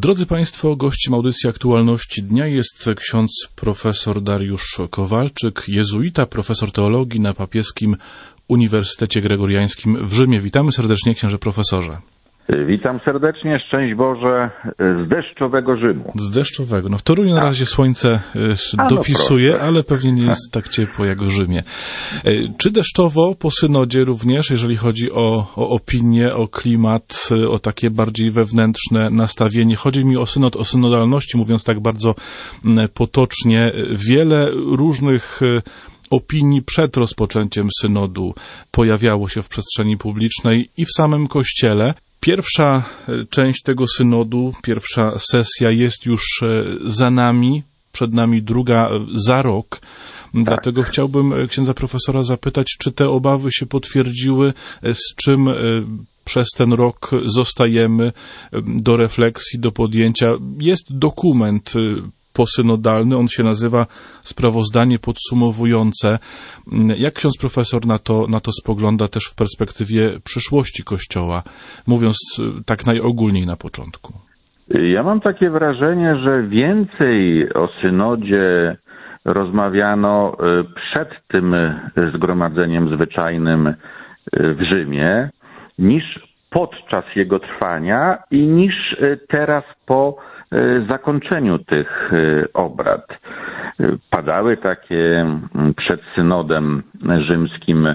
Drodzy Państwo, gościem audycji Aktualności Dnia jest ksiądz profesor Dariusz Kowalczyk, jezuita, profesor teologii na Papieskim Uniwersytecie Gregoriańskim w Rzymie. Witamy serdecznie, księże profesorze. Witam serdecznie, szczęść Boże, z deszczowego Rzymu. Z deszczowego. No w Toruniu na razie słońce dopisuje, ale pewnie nie jest tak ciepło jak w Rzymie. Czy deszczowo po synodzie również, jeżeli chodzi o opinię, o klimat, o takie bardziej wewnętrzne nastawienie? Chodzi mi o synod, o synodalności, mówiąc tak bardzo potocznie. Wiele różnych opinii przed rozpoczęciem synodu pojawiało się w przestrzeni publicznej i w samym Kościele. Pierwsza część tego synodu, pierwsza sesja jest już za nami, przed nami druga za rok. Dlatego chciałbym księdza profesora zapytać, czy te obawy się potwierdziły, z czym przez ten rok zostajemy do refleksji, do podjęcia. Jest dokument posynodalny, on się nazywa Sprawozdanie podsumowujące. Jak ksiądz profesor na to spogląda też w perspektywie przyszłości Kościoła, mówiąc tak najogólniej na początku? Ja mam takie wrażenie, że więcej o synodzie rozmawiano przed tym zgromadzeniem zwyczajnym w Rzymie, niż podczas jego trwania i niż teraz po zakończeniu tych obrad. Padały takie przed synodem rzymskim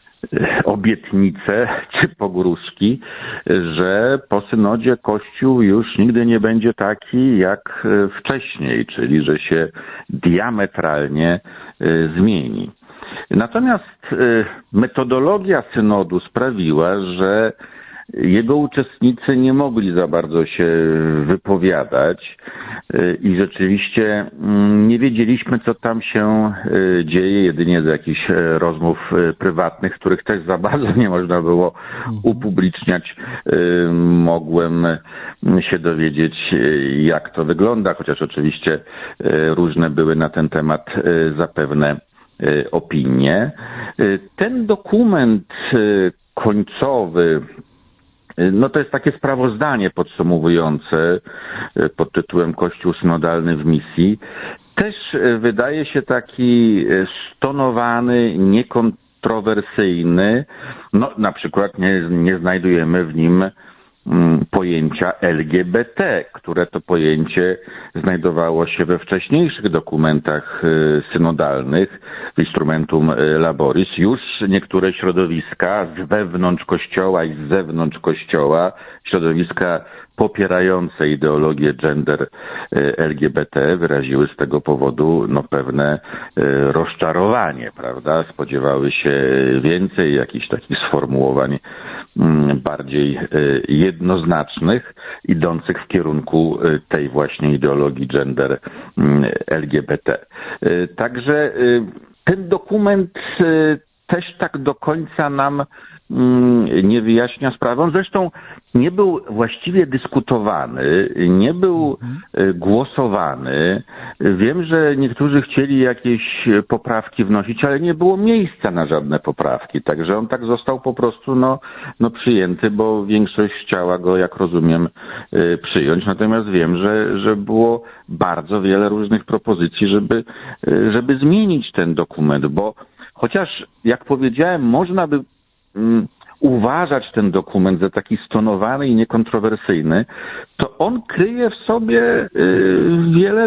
obietnice czy pogróżki, że po synodzie Kościół już nigdy nie będzie taki jak wcześniej, czyli że się diametralnie zmieni. Natomiast metodologia synodu sprawiła, że jego uczestnicy nie mogli za bardzo się wypowiadać i rzeczywiście nie wiedzieliśmy, co tam się dzieje, jedynie z jakichś rozmów prywatnych, których też za bardzo nie można było upubliczniać. Mogłem się dowiedzieć, jak to wygląda, chociaż oczywiście różne były na ten temat zapewne opinie. Ten dokument końcowy, no to jest takie sprawozdanie podsumowujące pod tytułem Kościół synodalny w misji. Też wydaje się taki stonowany, niekontrowersyjny. No na przykład nie znajdujemy w nim pojęcia LGBT, które to pojęcie znajdowało się we wcześniejszych dokumentach synodalnych, w Instrumentum Laboris. Już niektóre środowiska z wewnątrz Kościoła i z zewnątrz Kościoła, środowiska popierające ideologię gender LGBT, wyraziły z tego powodu pewne rozczarowanie, prawda? Spodziewały się więcej jakichś takich sformułowań bardziej jednoznacznych, idących w kierunku tej właśnie ideologii gender LGBT. Także ten dokument też tak do końca nam nie wyjaśnia sprawy. On zresztą nie był właściwie dyskutowany, nie był głosowany. Wiem, że niektórzy chcieli jakieś poprawki wnosić, ale nie było miejsca na żadne poprawki. Także on tak został po prostu przyjęty, bo większość chciała go, jak rozumiem, przyjąć. Natomiast wiem, że było bardzo wiele różnych propozycji, żeby zmienić ten dokument, bo chociaż, jak powiedziałem, można by uważać ten dokument za taki stonowany i niekontrowersyjny, to on kryje w sobie wiele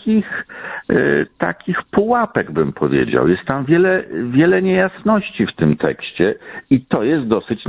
takich pułapek, bym powiedział. Jest tam wiele niejasności w tym tekście i to jest dosyć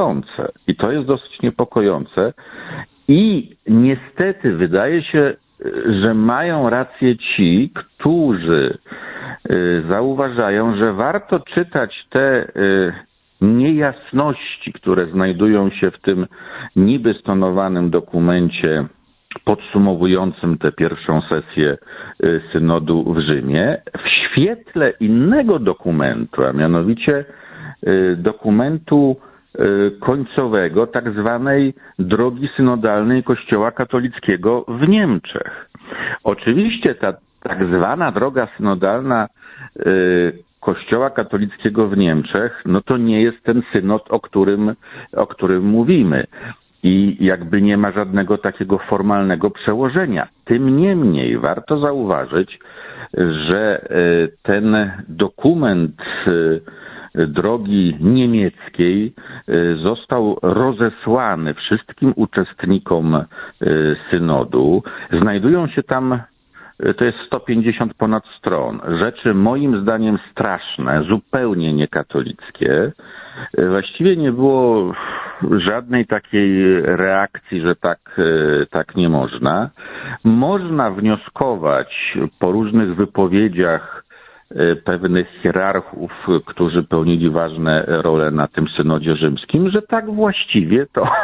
niepokojące. I niestety wydaje się, że mają rację ci, którzy zauważają, że warto czytać te niejasności, które znajdują się w tym niby stonowanym dokumencie podsumowującym tę pierwszą sesję synodu w Rzymie, w świetle innego dokumentu, a mianowicie dokumentu końcowego tak zwanej drogi synodalnej Kościoła katolickiego w Niemczech. Oczywiście ta tak zwana droga synodalna Kościoła katolickiego w Niemczech, no to nie jest ten synod, o którym mówimy. i jakby nie ma żadnego takiego formalnego przełożenia. Tym niemniej warto zauważyć, że ten dokument drogi niemieckiej został rozesłany wszystkim uczestnikom synodu. Znajdują się tam, to jest 150 ponad stron, rzeczy moim zdaniem straszne, zupełnie niekatolickie. Właściwie nie było żadnej takiej reakcji, że tak nie można. Można wnioskować po różnych wypowiedziach pewnych hierarchów, którzy pełnili ważne role na tym synodzie rzymskim, że tak właściwie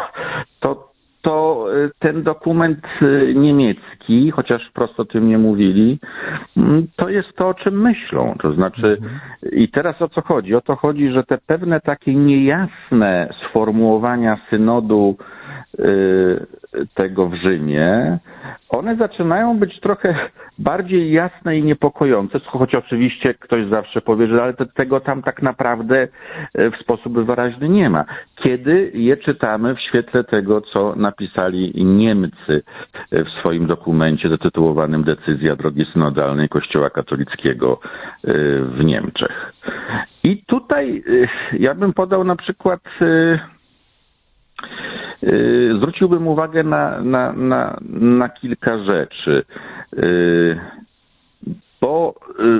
to ten dokument niemiecki, chociaż wprost o tym nie mówili, to jest to, o czym myślą. To znaczy, i teraz o co chodzi? O to chodzi, że te pewne takie niejasne sformułowania synodu tego w Rzymie, one zaczynają być trochę bardziej jasne i niepokojące, choć oczywiście ktoś zawsze powie, że ale tego tam tak naprawdę w sposób wyraźny nie ma. Kiedy je czytamy w świetle tego, co napisali Niemcy w swoim dokumencie zatytułowanym Decyzja drogi synodalnej Kościoła katolickiego w Niemczech. I tutaj ja bym podał na przykład, zwróciłbym uwagę na kilka rzeczy, bo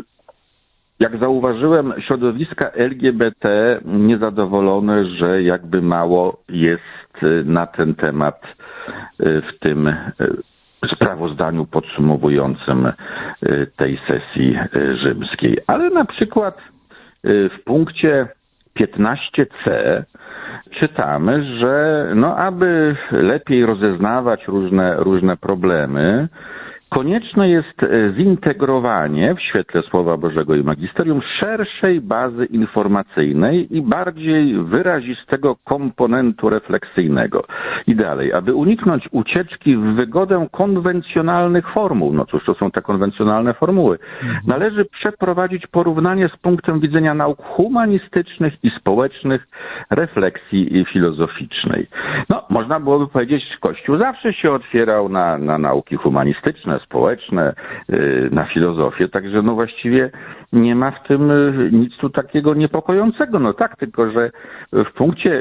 jak zauważyłem, środowiska LGBT niezadowolone, że jakby mało jest na ten temat w tym sprawozdaniu podsumowującym tej sesji rzymskiej. Ale na przykład w punkcie 15c czytamy, że aby lepiej rozeznawać różne problemy, konieczne jest zintegrowanie w świetle Słowa Bożego i magisterium szerszej bazy informacyjnej i bardziej wyrazistego komponentu refleksyjnego. I dalej, aby uniknąć ucieczki w wygodę konwencjonalnych formuł, no cóż, to są te konwencjonalne formuły, należy przeprowadzić porównanie z punktem widzenia nauk humanistycznych i społecznych, refleksji filozoficznej. Można byłoby powiedzieć, Kościół zawsze się otwierał na nauki humanistyczne, społeczne, na filozofię, także właściwie nie ma w tym nic tu takiego niepokojącego. Tak, tylko że w punkcie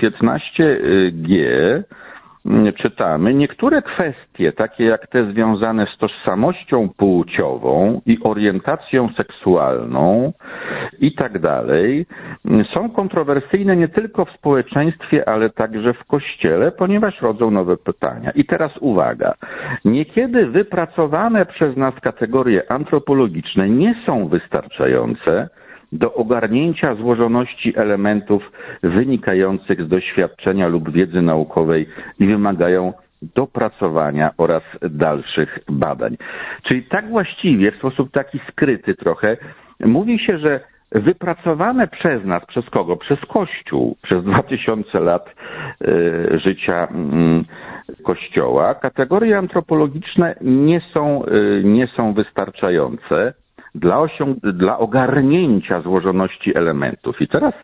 15g czytamy, niektóre kwestie, takie jak te związane z tożsamością płciową i orientacją seksualną i tak dalej, są kontrowersyjne nie tylko w społeczeństwie, ale także w Kościele, ponieważ rodzą nowe pytania. I teraz uwaga. Niekiedy wypracowane przez nas kategorie antropologiczne nie są wystarczające do ogarnięcia złożoności elementów wynikających z doświadczenia lub wiedzy naukowej i wymagają dopracowania oraz dalszych badań. Czyli tak właściwie, w sposób taki skryty trochę, mówi się, że wypracowane przez nas, przez kogo? Przez Kościół, przez 2000 lat życia Kościoła, kategorie antropologiczne nie są wystarczające dla ogarnięcia złożoności elementów. I teraz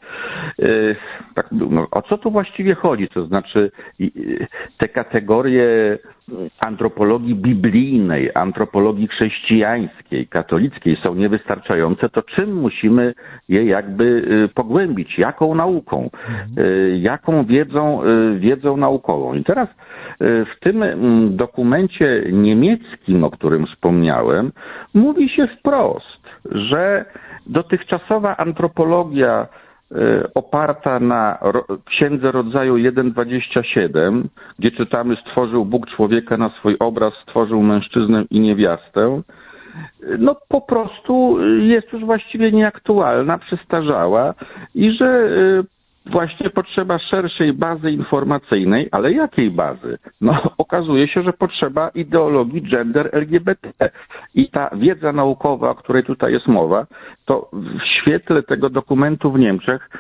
o co tu właściwie chodzi? To znaczy te kategorie antropologii biblijnej, antropologii chrześcijańskiej, katolickiej są niewystarczające, to czym musimy je jakby pogłębić? Jaką nauką? Jaką wiedzą naukową? I teraz w tym dokumencie niemieckim, o którym wspomniałem, mówi się wprost, że dotychczasowa antropologia oparta na Księdze Rodzaju 1:27, gdzie czytamy: stworzył Bóg człowieka na swój obraz, stworzył mężczyznę i niewiastę, po prostu jest już właściwie nieaktualna, przestarzała i że właśnie potrzeba szerszej bazy informacyjnej, ale jakiej bazy? Okazuje się, że potrzeba ideologii gender LGBT. I ta wiedza naukowa, o której tutaj jest mowa, to w świetle tego dokumentu w Niemczech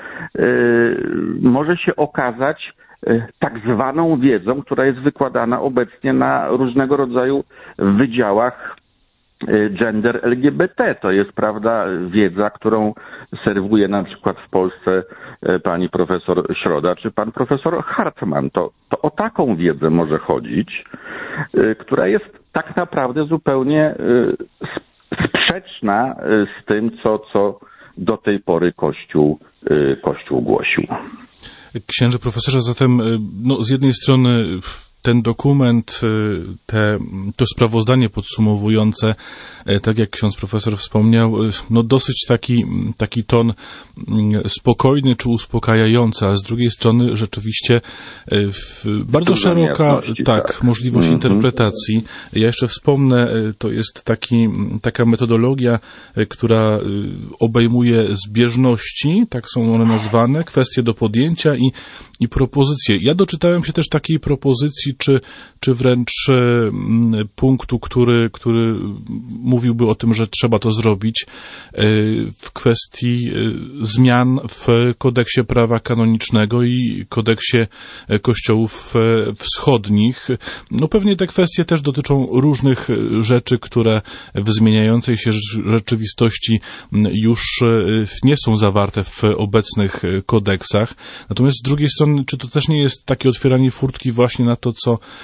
może się okazać tak zwaną wiedzą, która jest wykładana obecnie na różnego rodzaju wydziałach gender LGBT. To jest, prawda, wiedza, którą serwuje na przykład w Polsce pani profesor Środa czy pan profesor Hartman. To o taką wiedzę może chodzić, która jest tak naprawdę zupełnie sprzeczna z tym, co do tej pory Kościół głosił. Księże profesorze, zatem z jednej strony ten dokument, to sprawozdanie podsumowujące, tak jak ksiądz profesor wspomniał, dosyć taki ton spokojny czy uspokajający, a z drugiej strony rzeczywiście bardzo szeroka możliwość interpretacji. Ja jeszcze wspomnę, to jest taka metodologia, która obejmuje zbieżności, tak są one nazwane, kwestie do podjęcia i propozycje. Ja doczytałem się też takiej propozycji, czy wręcz punktu, który mówiłby o tym, że trzeba to zrobić w kwestii zmian w kodeksie prawa kanonicznego i kodeksie kościołów wschodnich. Pewnie te kwestie też dotyczą różnych rzeczy, które w zmieniającej się rzeczywistości już nie są zawarte w obecnych kodeksach. Natomiast z drugiej strony, czy to też nie jest takie otwieranie furtki właśnie na to,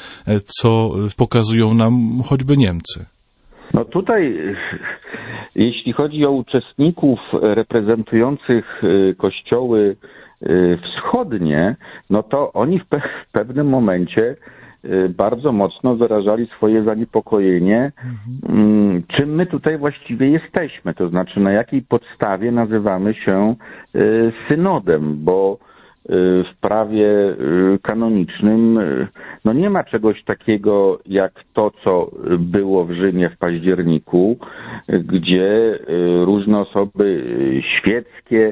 co pokazują nam choćby Niemcy? Tutaj, jeśli chodzi o uczestników reprezentujących kościoły wschodnie, to oni w pewnym momencie bardzo mocno wyrażali swoje zaniepokojenie, czym my tutaj właściwie jesteśmy, to znaczy na jakiej podstawie nazywamy się synodem, bo w prawie kanonicznym nie ma czegoś takiego jak to, co było w Rzymie w październiku, gdzie różne osoby świeckie,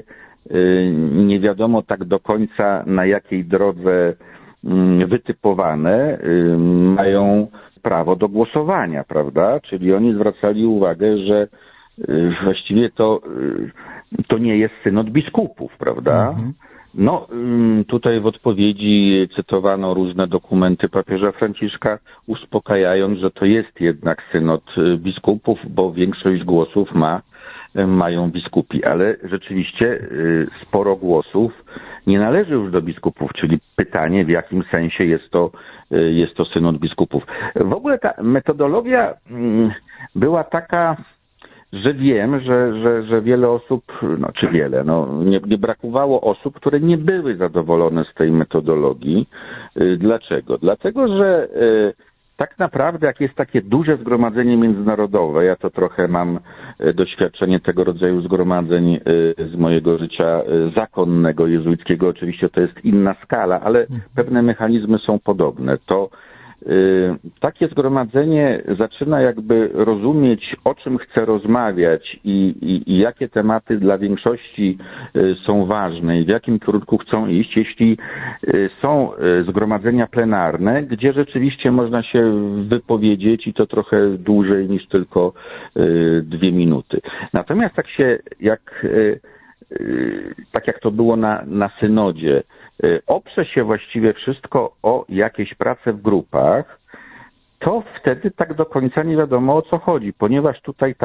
nie wiadomo tak do końca na jakiej drodze wytypowane, mają prawo do głosowania, prawda? Czyli oni zwracali uwagę, że właściwie to nie jest synod biskupów, prawda? Tutaj w odpowiedzi cytowano różne dokumenty papieża Franciszka, uspokajając, że to jest jednak synod biskupów, bo większość głosów mają biskupi, ale rzeczywiście sporo głosów nie należy już do biskupów, czyli pytanie, w jakim sensie jest to synod biskupów. W ogóle ta metodologia była taka, że wiem, że wiele osób, nie brakowało osób, które nie były zadowolone z tej metodologii. Dlaczego? Dlatego, że tak naprawdę, jak jest takie duże zgromadzenie międzynarodowe, ja to trochę mam doświadczenie tego rodzaju zgromadzeń z mojego życia zakonnego, jezuickiego, oczywiście to jest inna skala, ale pewne mechanizmy są podobne. To takie zgromadzenie zaczyna jakby rozumieć, o czym chce rozmawiać i jakie tematy dla większości są ważne i w jakim kierunku chcą iść, jeśli są zgromadzenia plenarne, gdzie rzeczywiście można się wypowiedzieć i to trochę dłużej niż tylko 2 minuty. Natomiast tak jak to było na synodzie, oprze się właściwie wszystko o jakieś prace w grupach, to wtedy tak do końca nie wiadomo, o co chodzi, ponieważ tutaj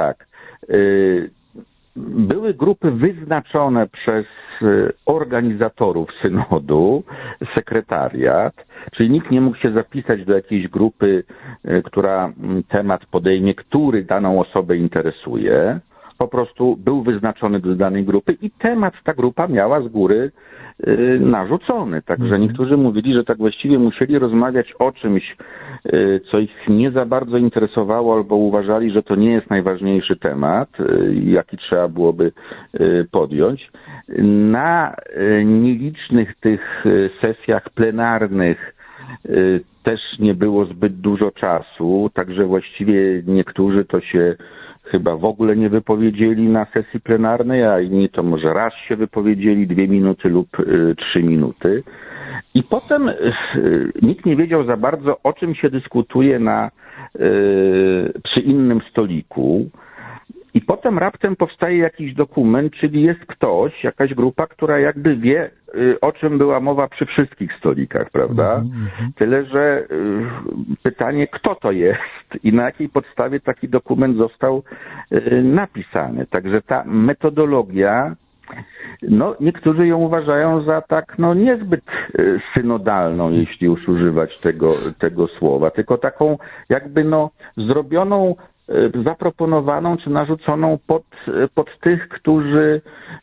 były grupy wyznaczone przez organizatorów synodu, sekretariat, czyli nikt nie mógł się zapisać do jakiejś grupy, która temat podejmie, który daną osobę interesuje. Po prostu był wyznaczony do danej grupy i temat ta grupa miała z góry narzucony. Także niektórzy mówili, że tak właściwie musieli rozmawiać o czymś, co ich nie za bardzo interesowało, albo uważali, że to nie jest najważniejszy temat, jaki trzeba byłoby podjąć. Na nielicznych tych sesjach plenarnych też nie było zbyt dużo czasu, także właściwie niektórzy to się chyba w ogóle nie wypowiedzieli na sesji plenarnej, a inni to może raz się wypowiedzieli, 2 minuty lub 3 minuty. I potem nikt nie wiedział za bardzo, o czym się dyskutuje przy innym stoliku. I potem raptem powstaje jakiś dokument, czyli jest ktoś, jakaś grupa, która jakby wie, o czym była mowa przy wszystkich stolikach, prawda? Tyle, że pytanie, kto to jest i na jakiej podstawie taki dokument został napisany. Także ta metodologia, no niektórzy ją uważają za tak, no niezbyt synodalną, jeśli już używać tego słowa, tylko taką jakby no zrobioną, zaproponowaną czy narzuconą pod tych, którzy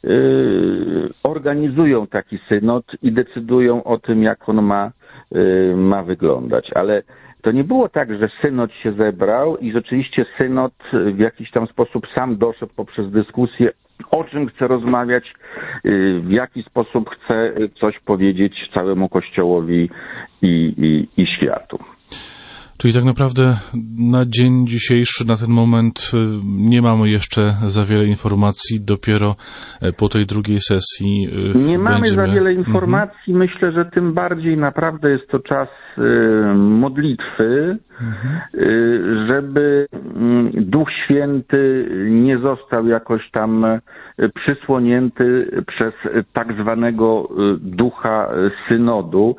organizują taki synod i decydują o tym, jak on ma wyglądać. Ale to nie było tak, że synod się zebrał i rzeczywiście synod w jakiś tam sposób sam doszedł poprzez dyskusję, o czym chce rozmawiać, w jaki sposób chce coś powiedzieć całemu Kościołowi i światu. Czyli tak naprawdę na dzień dzisiejszy, na ten moment nie mamy jeszcze za wiele informacji, dopiero po tej drugiej sesji nie mamy za wiele informacji, myślę, że tym bardziej naprawdę jest to czas modlitwy, żeby Duch Święty nie został jakoś tam przysłonięty przez tak zwanego ducha synodu,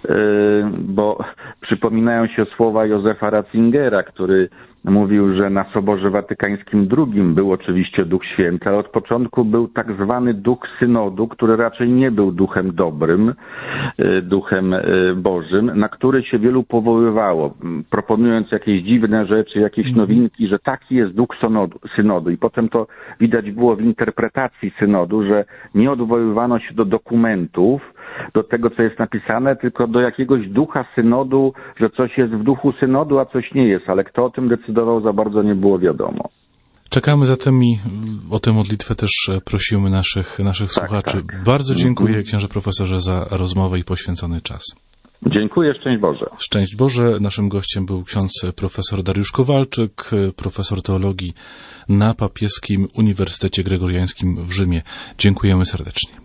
bo przypominają się słowa Józefa Ratzingera, który mówił, że na Soborze Watykańskim II był oczywiście Duch Święty, ale od początku był tak zwany Duch Synodu, który raczej nie był duchem dobrym, duchem Bożym, na który się wielu powoływało, proponując jakieś dziwne rzeczy, jakieś nowinki, że taki jest Duch Synodu. I potem to widać było w interpretacji Synodu, że nie odwoływano się do dokumentów, do tego, co jest napisane, tylko do jakiegoś ducha synodu, że coś jest w duchu synodu, a coś nie jest, ale kto o tym decydował, za bardzo nie było wiadomo. Czekamy zatem i o tę modlitwę też prosimy naszych słuchaczy. Tak. Bardzo dziękuję, księże profesorze, za rozmowę i poświęcony czas. Dziękuję, szczęść Boże. Szczęść Boże. Naszym gościem był ksiądz profesor Dariusz Kowalczyk, profesor teologii na Papieskim Uniwersytecie Gregoriańskim w Rzymie. Dziękujemy serdecznie.